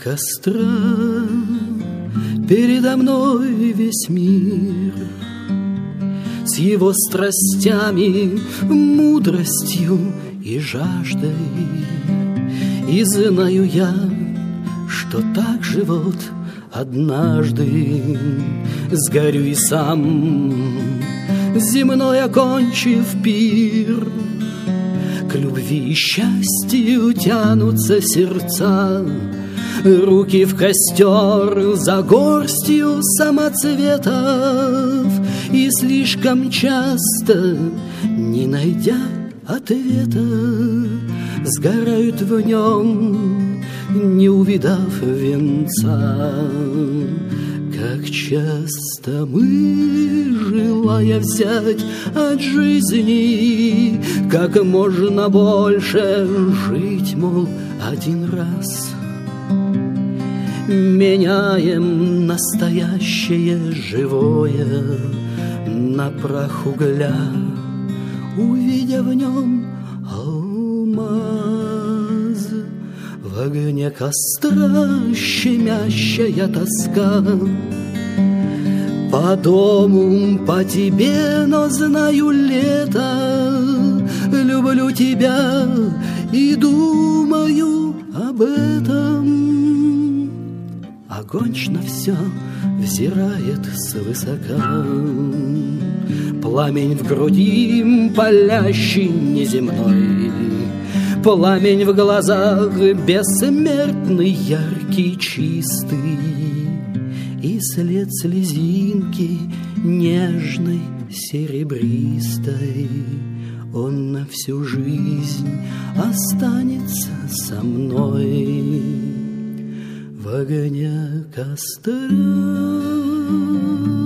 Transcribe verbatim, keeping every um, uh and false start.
костра передо мной весь мир с его страстями, мудростью и жаждой. И знаю я, что так же вот однажды сгорю и сам, земной окончив пир. К любви и счастью тянутся сердца, руки в костер за горстью самоцветов, и слишком часто, не найдя ответа, сгорают в нем, не увидав венца. Как часто мы, желая взять от жизни как можно больше, жить, мол, один раз, меняем настоящее живое на прах угля, увидя в нем алмаз. В огне костра щемящая тоска по дому, по тебе, но знаю лето, люблю тебя и думаю об этом. Огонь на все взирает свысока, пламень в груди палящий неземной, пламень в глазах бессмертный, яркий, чистый, и след слезинки нежной, серебристой. Он на всю жизнь останется со мной в огне костра.